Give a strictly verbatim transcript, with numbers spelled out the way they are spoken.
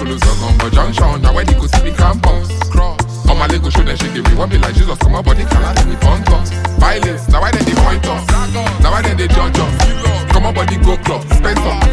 follow Zogombo Junction. Now when you go see me campus, cross. On my leg go show them shake it. We want be like Jesus, come on body can't let me punt us. Violence, now why then they point us? Now why then they judge us? Come on body go club, spend some